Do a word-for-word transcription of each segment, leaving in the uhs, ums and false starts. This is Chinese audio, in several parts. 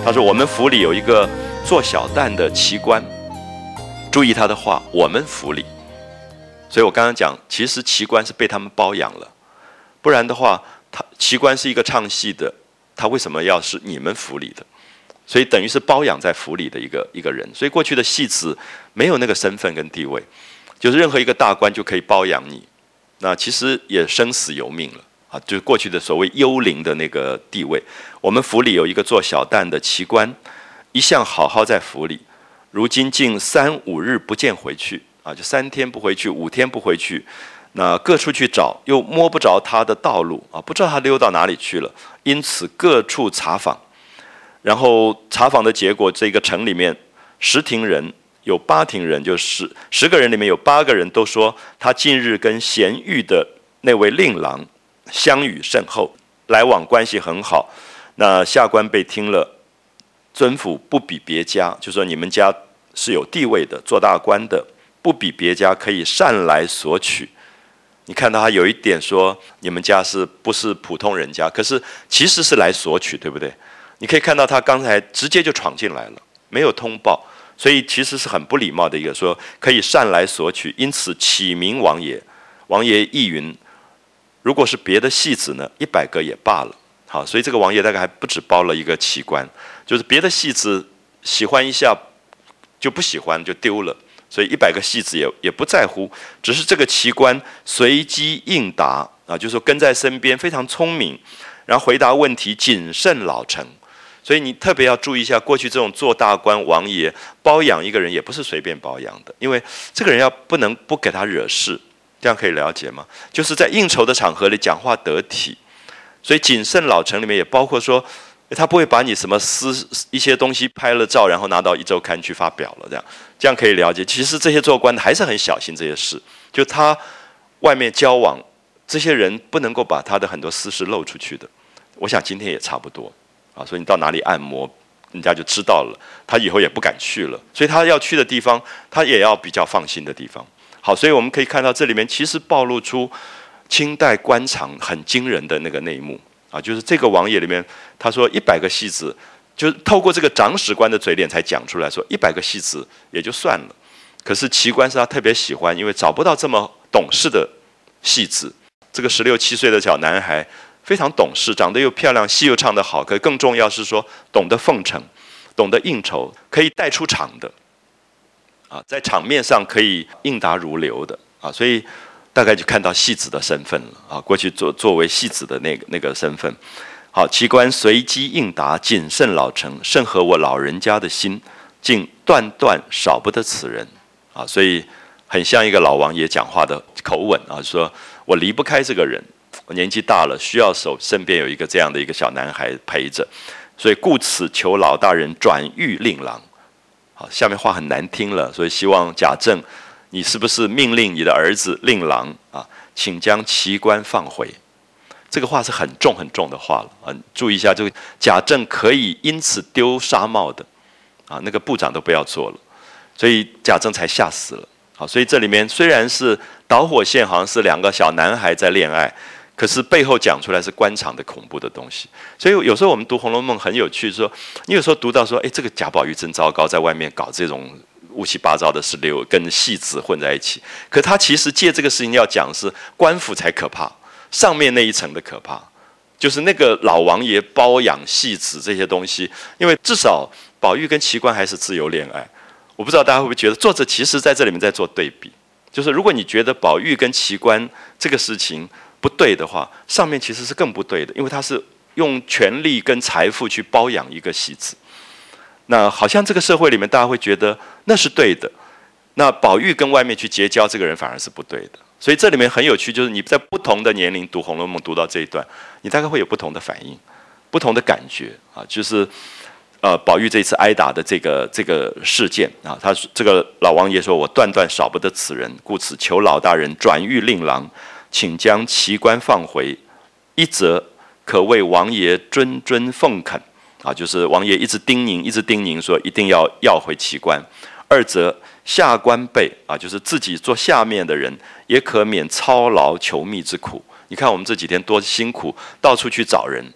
他说我们府里有一个做小旦的奇官，注意他的话，我们府里。所以我刚刚讲，其实奇官是被他们包养了，不然的话，他奇官是一个唱戏的，他为什么要是你们府里的？所以等于是包养在府里的一个一个人。所以过去的戏子没有那个身份跟地位，就是任何一个大官就可以包养你，那其实也生死由命了啊，就是过去的所谓幽灵的那个地位。我们府里有一个做小旦的奇官，一向好好在府里，如今竟三五日不见回去啊，就三天不回去，五天不回去，那各处去找，又摸不着他的道路啊，不知道他溜到哪里去了，因此各处查访，然后查访的结果，这个城里面十庭人有八庭人，就十十个人里面有八个人都说他近日跟贤玉的那位令郎相与甚厚，来往关系很好。那下官被听了，尊府不比别家，就说你们家是有地位的，做大官的，不比别家，可以善来索取。你看到他有一点说你们家是不是普通人家，可是其实是来索取，对不对？你可以看到他刚才直接就闯进来了，没有通报，所以其实是很不礼貌的一个说可以善来索取，因此启明王爷。王爷意云，如果是别的戏子呢，一百个也罢了。好，所以这个王爷大概还不止包了一个奇官，就是别的戏子喜欢一下就不喜欢就丢了，所以一百个戏子也也不在乎，只是这个奇官随机应答啊，就是说跟在身边，非常聪明，然后回答问题谨慎老成。所以你特别要注意一下，过去这种做大官王爷包养一个人也不是随便包养的，因为这个人要不能不给他惹事，这样可以了解吗？就是在应酬的场合里讲话得体，所以谨慎老成里面也包括说，他不会把你什么私一些东西拍了照，然后拿到一周刊去发表了，这样这样可以了解。其实这些做官的还是很小心这些事，就他外面交往这些人不能够把他的很多私事露出去的。我想今天也差不多啊，所以你到哪里按摩，人家就知道了，他以后也不敢去了。所以他要去的地方，他也要比较放心的地方。好，所以我们可以看到这里面其实暴露出清代官场很惊人的那个内幕啊，就是这个王爷里面，他说一百个戏子，就是透过这个长史官的嘴脸才讲出来说一百个戏子也就算了，可是奇官是他特别喜欢，因为找不到这么懂事的戏子。这个十六七岁的小男孩非常懂事，长得又漂亮，戏又唱得好，可更重要是说懂得奉承，懂得应酬，可以带出场的啊，在场面上可以应答如流的啊，所以大概就看到戏子的身份了啊。过去作作为戏子的那个那个身份，好，奇官随机应答，谨慎老成，甚合我老人家的心，竟断断少不得此人啊。所以很像一个老王爷讲话的口吻啊，说我离不开这个人。我年纪大了，需要手身边有一个这样的一个小男孩陪着，所以故此求老大人转谕令郎。好，下面话很难听了，所以希望贾政，你是不是命令你的儿子令郎啊，请将奇官放回？这个话是很重很重的话了啊！注意一下，这个贾政可以因此丢纱帽的啊，那个部长都不要做了，所以贾政才吓死了。好，所以这里面虽然是导火线，好像是两个小男孩在恋爱。可是背后讲出来是官场的恐怖的东西，所以有时候我们读《红楼梦》很有趣，说你有时候读到说，哎，这个贾宝玉真糟糕，在外面搞这种乌七八糟的事，流跟戏子混在一起。可他其实借这个事情要讲是官府才可怕，上面那一层的可怕，就是那个老王爷包养戏子这些东西。因为至少宝玉跟奇官还是自由恋爱，我不知道大家会不会觉得作者其实在这里面在做对比，就是如果你觉得宝玉跟奇官这个事情不对的话，上面其实是更不对的，因为他是用权力跟财富去包养一个戏子。那好像这个社会里面大家会觉得那是对的，那宝玉跟外面去结交这个人反而是不对的。所以这里面很有趣，就是你在不同的年龄读《红楼梦》读到这一段，你大概会有不同的反应，不同的感觉啊。就是呃，宝玉这次挨打的这个这个事件啊，他这个老王爷说：“我断断少不得此人，故此求老大人转谕令郎。”请将奇官放回，一则可谓王爷谆谆奉恳啊，就是王爷一直叮咛，一直叮咛说一定要要回奇官；二则下官辈啊，就是自己做下面的人，也可免操劳求觅之苦。你看我们这几天多辛苦，到处去找人，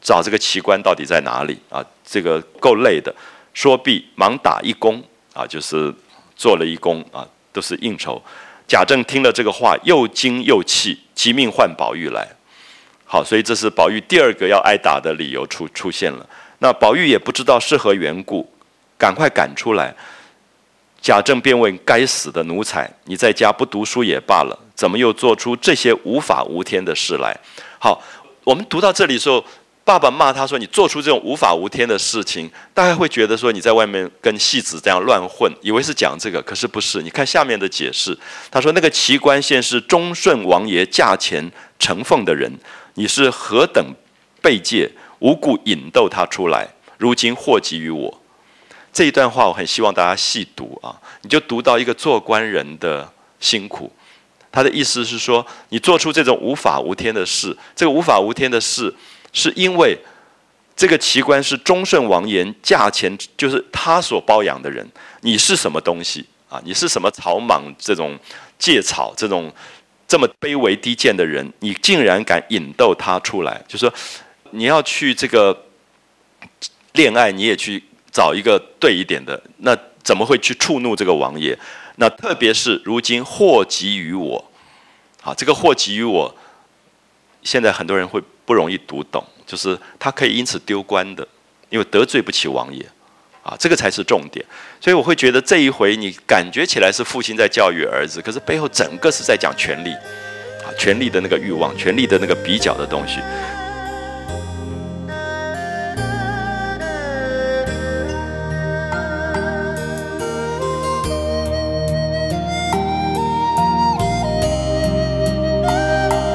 找这个奇观到底在哪里啊？这个够累的。说毕，忙打一躬啊，就是做了一躬啊，都是应酬。贾政听了这个话，又惊又气，急命唤宝玉来。好，所以这是宝玉第二个要挨打的理由出出现了。那宝玉也不知道是何缘故，赶快赶出来。贾政便问：“该死的奴才，你在家不读书也罢了，怎么又做出这些无法无天的事来？”好，我们读到这里的时候，爸爸骂他说：“你做出这种无法无天的事情。”大概会觉得说你在外面跟戏子这样乱混，以为是讲这个，可是不是。你看下面的解释，他说：“那个齐官现是忠顺王爷驾前承奉的人，你是何等卑贱，无故引逗他出来，如今祸及于我。”这一段话我很希望大家细读啊，你就读到一个做官人的辛苦。他的意思是说，你做出这种无法无天的事，这个无法无天的事，是因为这个齐官是忠顺王爷驾前，就是他所包养的人。你是什么东西啊？你是什么草莽这种芥草，这种这么卑微低贱的人，你竟然敢引逗他出来？就是说，你要去这个恋爱，你也去找一个对一点的，那怎么会去触怒这个王爷？那特别是如今祸及于我，好，这个祸及于我，现在很多人会不容易读懂，就是他可以因此丢官的，因为得罪不起王爷，啊，这个才是重点。所以我会觉得这一回你感觉起来是父亲在教育儿子，可是背后整个是在讲权力，啊，权力的那个欲望，权力的那个比较的东西。